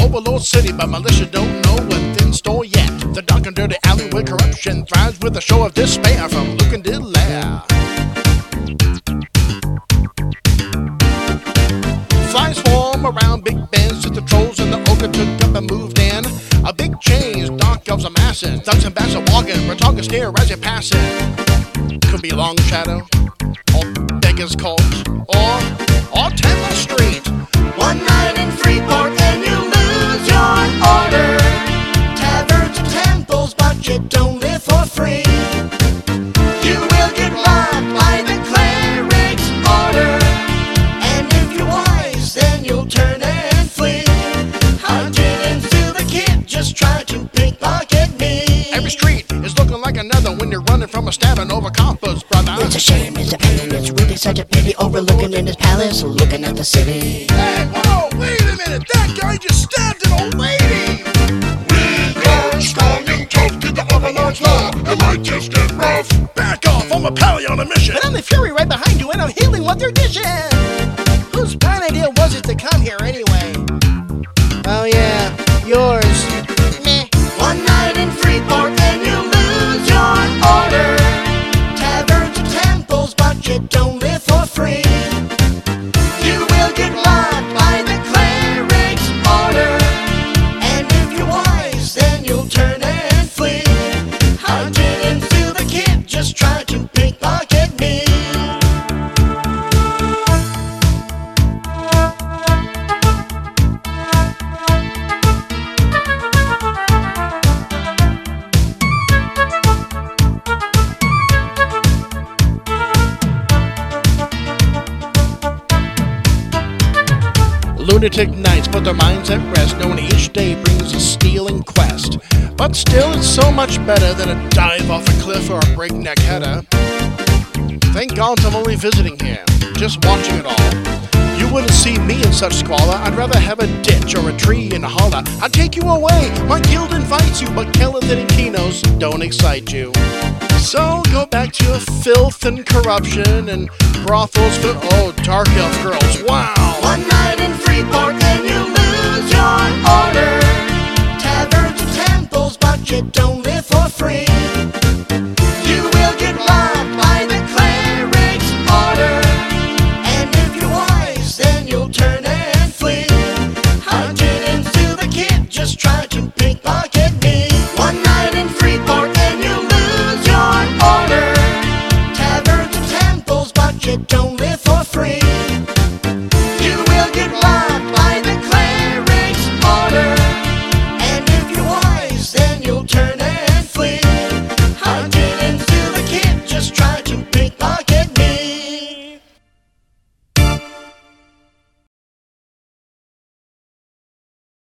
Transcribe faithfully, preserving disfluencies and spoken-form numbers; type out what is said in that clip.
Overlord City, but militia don't know what's in store yet. The dark and dirty alley where corruption thrives with a show of despair from Luke and Dillaire. Flies swarm around Big Ben since the trolls and the ogre took up and moved in. A big change, dark elves are massing, thugs and bats are walking, we're talking stare as you're passing. Could be Long Shadow, or Beggars Court, or, or Temple Street. One night in Freeport and you lose your order. Taverns and temples, but you don't live for free. You will get robbed by the cleric's order. And if you're wise, then you'll turn and flee. Hunted and steal the kid, just try to pickpocket me. Every street is looking like another when you're running from a stabbing over coppers, brother. It's a shame, it's a pain, it's really such a pity. Overlooking in his palace, looking at the city. Hey, whoa, wait a minute, that guy just stabbed an old lady! We are strong and tough to the Overlord's law. It might just get rough. Back off, I'm a pally on a mission! But I'm the Fury right behind you and I'm healing what they're dishing! Whose fine idea was it to come here anyway? Oh yeah, yours. Meh. One night in Freeport and you lose your order. Taverns and temples, but you don't live for free. You will get robbed by the cleric's order. And if you're wise, then you'll turn and flee. Hunted and steal the kid, just try to pickpocket me. Lunatic nights put their minds at rest, knowing each day brings a stealing quest. But still, it's so much better than a dive off a cliff or a breakneck header. Thank God I'm only visiting here, just watching it all. You wouldn't see me in such squalor. I'd rather have a ditch or a tree in a holler. I'd take you away, my guild invites you, but Kelothin and Kinos don't excite you. So go back to your filth and corruption and brothels for, oh, dark elf girls, wow. One night in Freeport